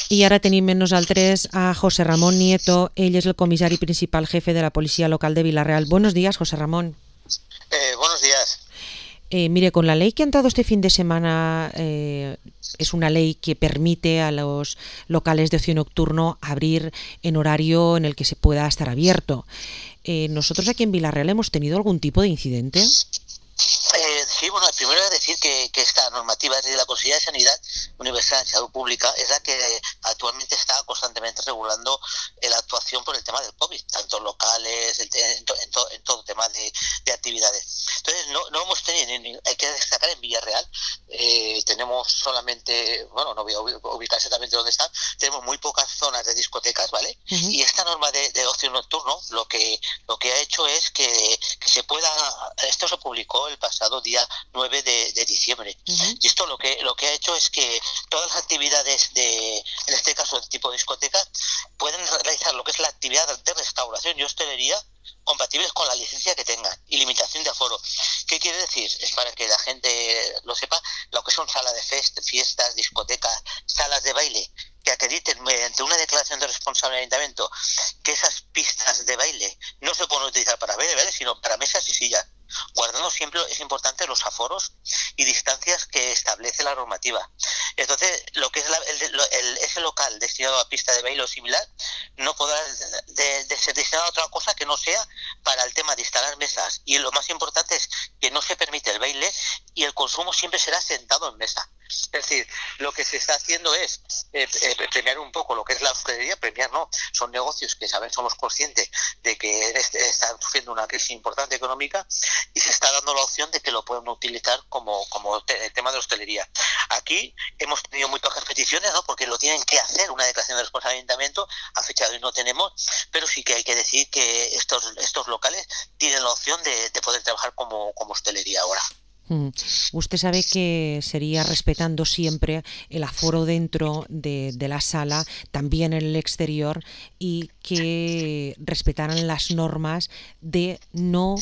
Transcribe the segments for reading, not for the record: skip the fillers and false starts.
I ara tenim amb nosaltres a José Ramón Nieto. Ell és el comissari principal jefe de la Policía Local de Vila-real. Buenos días, José Ramón. Buenos días. Mire, con la ley que han dado este fin de semana, es una ley que permite a los locales de ocio nocturno abrir en horario en el que se pueda estar abierto. ¿Nosotros aquí en Vila-real hemos tenido algún tipo de incidente? Sí, bueno, primero es decir que esta normativa es de la Consejería de Sanidad Universal de Salud Pública, es la que actualmente está constantemente regulando la actuación por el tema del COVID, tanto locales, en todo tema de actividades. Entonces, no hemos tenido, hay que destacar en Villarreal, tenemos solamente, bueno, no voy a ubicar exactamente dónde están, tenemos muy pocas zonas de discotecas, ¿vale? Uh-huh. Y esta norma de ocio nocturno lo que ha hecho es que se pueda, esto se publicó el pasado día 9 de diciembre. Uh-huh. Y esto lo que ha hecho es que todas las actividades en este caso de tipo discoteca, pueden realizar lo que es la actividad de restauración y hostelería compatibles con la licencia que tengan y limitación de aforo. ¿Qué quiere decir? Es para que la gente lo sepa, lo que son salas de fiestas, discotecas, salas de baile, que acrediten mediante una declaración de responsable del ayuntamiento que esas pistas de baile no se pueden utilizar para baile, sino para mesas y sillas, guardando siempre, es importante, los aforos y distancias que establece la normativa. Entonces, lo que es ese local destinado a pista de baile o similar no podrá de ser destinado a otra cosa que no sea para el tema de instalar mesas. Y lo más importante es que no se permite el baile y el consumo siempre será sentado en mesa. Es decir, lo que se está haciendo es premiar un poco lo que es la hostelería. Premiar no, son negocios que somos conscientes de que están sufriendo una crisis importante económica y se está dando la opción de que lo puedan utilizar como el tema de hostelería. Aquí hemos tenido muy pocas peticiones, ¿no? Porque lo tienen que hacer, una declaración de responsabilidad del ayuntamiento, a fecha de hoy no tenemos, pero sí que hay que decir que estos locales tienen la opción de poder trabajar como hostelería ahora. Usted sabe que sería respetando siempre el aforo dentro de la sala, también en el exterior, y que respetaran las normas de no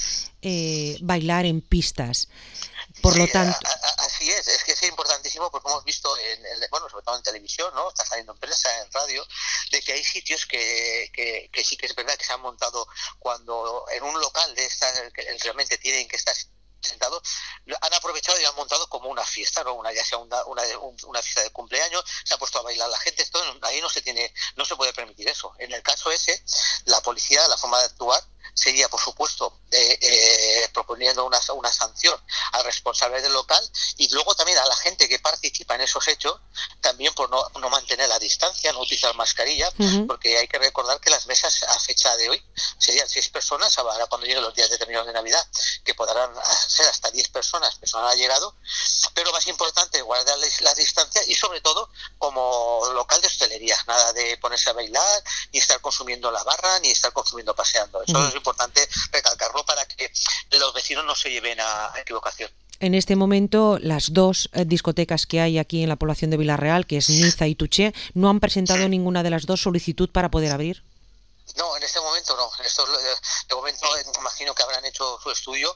bailar en pistas. Por lo tanto, así es que es importantísimo, porque hemos visto sobre todo en televisión, ¿no? Está saliendo en prensa, en radio, de que hay sitios que sí que es verdad que se han montado cuando en un local de estas que realmente tienen que estar sentados, han aprovechado y han montado como una fiesta, ¿no? Ya sea una fiesta de cumpleaños, se ha puesto a bailar la gente, esto ahí no se puede permitir eso. En el caso ese, la policía, la forma de actuar sería, por supuesto, proponiendo una sanción al responsable del local y luego también a la gente que participa en esos hechos, también por no mantener la distancia, no utilizar mascarilla, uh-huh. Porque hay que recordar que las mesas a fecha de hoy serían 6 personas, ahora cuando lleguen los días determinados de Navidad, que podrán ser hasta 10 personas ha llegado, pero más importante, guardar las distancias y sobre todo como local de hostelería, nada de ponerse a bailar, ni estar consumiendo la barra, ni estar consumiendo paseando. Eso uh-huh. Es importante recalcarlo para que los vecinos no se lleven a equivocación. En este momento, las dos discotecas que hay aquí en la población de Vila-real, que es Niza y Tuché, ¿no han presentado ninguna de las dos solicitud para poder abrir? No, en este momento no. De momento imagino que habrán hecho su estudio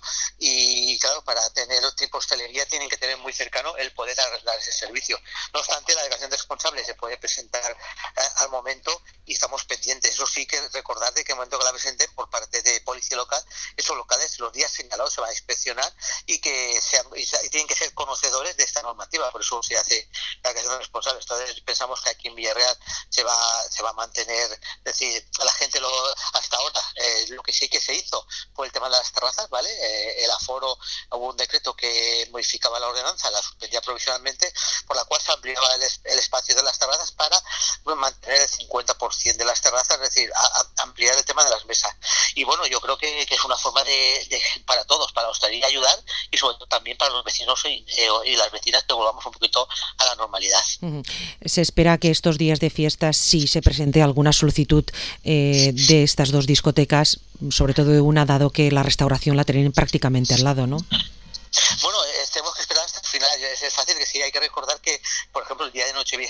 y claro, para tener tipo de hostelería tienen que tener muy cercano el poder dar ese servicio. No obstante, la declaración de responsable se puede presentar al momento y estamos pendientes. Eso sí que recordar de que el momento que la presenten por parte de policía local, esos locales los días señalados se van a inspeccionar y tienen que ser conocedores de esta normativa. Por eso se hace la declaración de responsable. Entonces pensamos que aquí en Villarreal se va a mantener, es decir, la gente hasta ahora lo que sí que se hizo fue el tema de las terrazas, ¿vale? El aforo, hubo un decreto que modificaba la ordenanza, la suspendía provisionalmente, por la cual se ampliaba el espacio de las terrazas para mantener el 50% de las terrazas, es decir, ampliar el tema de las mesas. Y bueno, yo creo que es una forma para todos, para la hostelería ayudar y sobre todo también para los vecinos y las vecinas que volvamos un poquito a la normalidad. Uh-huh. Se espera que estos días de fiestas sí se presente alguna solicitud de estas dos discotecas, sobre todo de una, dado que la restauración la tienen prácticamente al lado, ¿no? Bueno, tenemos que esperar hasta el final. Es fácil que sí, hay que recordar que, por ejemplo, el día de Nochevieja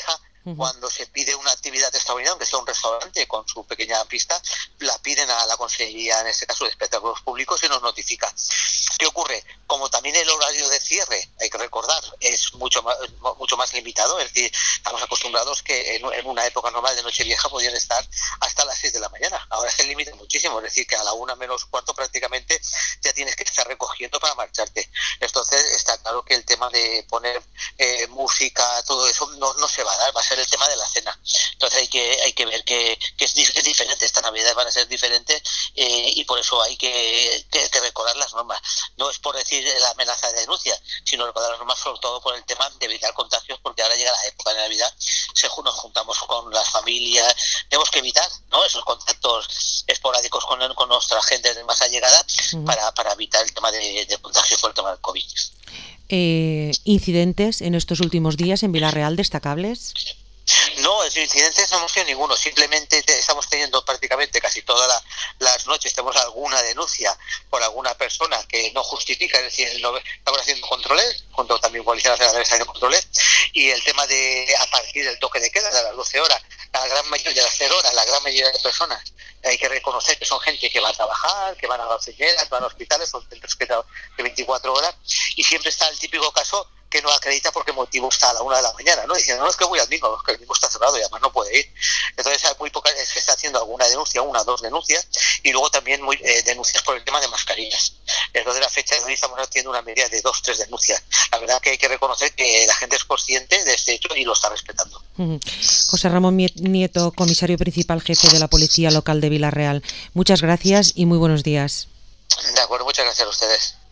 Cuando se pide una actividad extraordinaria, aunque sea un restaurante con su pequeña pista, la piden a la Consejería, en este caso de Espectáculos Públicos, y nos notifica. ¿Qué ocurre? Como también el horario de cierre, hay que recordar, es mucho más limitado, es decir, estamos acostumbrados que en una época normal de Nochevieja podían estar hasta las 6 de la mañana. Ahora se limita muchísimo, es decir, que a la 1 menos cuarto prácticamente ya tienes que estar recogiendo para marcharte. Entonces está claro que el tema de poner música, todo eso no se va a dar, va a ser el tema de la cena. Entonces hay que ver que es diferente, estas navidades van a ser diferentes, y por eso hay que recordar las normas. No es por decir la amenaza de denuncia, sino recordar las normas sobre todo por el tema de evitar contagios, porque ahora llega la época de Navidad, nos juntamos con las familias, tenemos que evitar, ¿no?, esos contactos esporádicos con nuestra gente más allegada, para evitar el tema de contagios por el tema del COVID. ¿Incidentes en estos últimos días en Vila-real destacables? No, incidentes no hemos tenido ninguno, simplemente estamos teniendo prácticamente casi todas las noches, tenemos alguna denuncia por alguna persona que no justifica, es decir, estamos haciendo controles, junto también Policía Nacional haciendo controles, y el tema de a partir del toque de queda, de las 12 horas, la gran mayoría de las 0 horas, la gran mayoría de personas, hay que reconocer que son gente que va a trabajar, que van a gasolineras, van a hospitales, son centros de 24 horas, y siempre está el típico caso que no acredita por qué motivo está a la 1 de la mañana, ¿no? Diciendo, no, es que voy al bingo, es que el bingo está cerrado y además no puede ir. Entonces hay muy pocas, se está haciendo alguna denuncia, 1 o 2 denuncias, y luego también denuncias por el tema de mascarillas. Entonces la fecha de hoy estamos haciendo una media de 2 o 3 denuncias. La verdad que hay que reconocer que la gente es consciente de este hecho y lo está respetando. José Ramón Nieto, comisario principal jefe de la Policía Local de Vila-real. Muchas gracias y muy buenos días. De acuerdo, muchas gracias a ustedes.